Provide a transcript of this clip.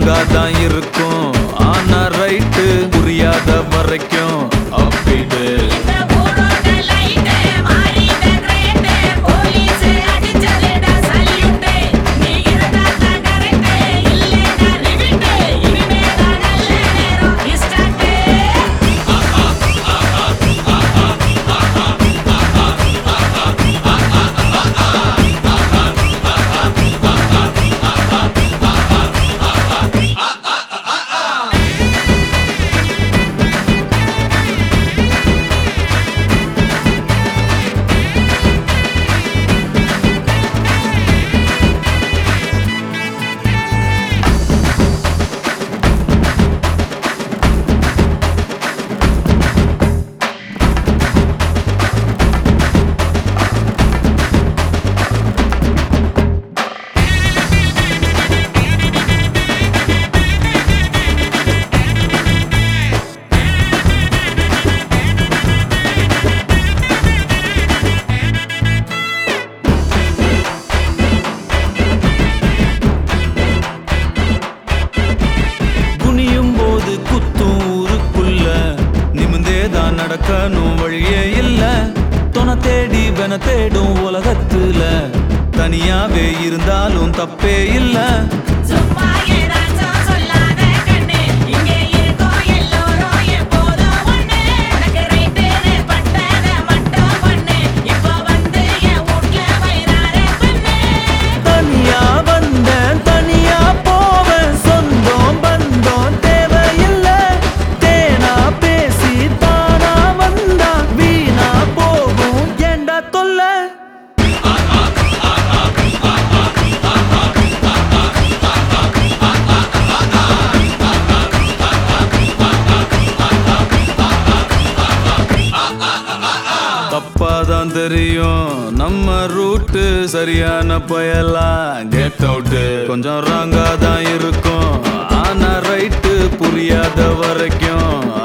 ராங்கா தான் இருக்கும். ஆனா ரைட்டு புரியாத வரைக்கும் அப்பிடு. நடக்கணும் வழியே இல்ல. தொன தேடி வென தேடும் உலகத்துல தனியாவே இருந்தாலும் தப்பே இல்ல. தப்பாதான் தெரியும் நம்ம ரூட்டு, சரியான பயலாம் கெட் அவுட். கொஞ்சம் ராங்கா தான் இருக்கும். ஆனா ரைட்டு புரியாத வரைக்கும்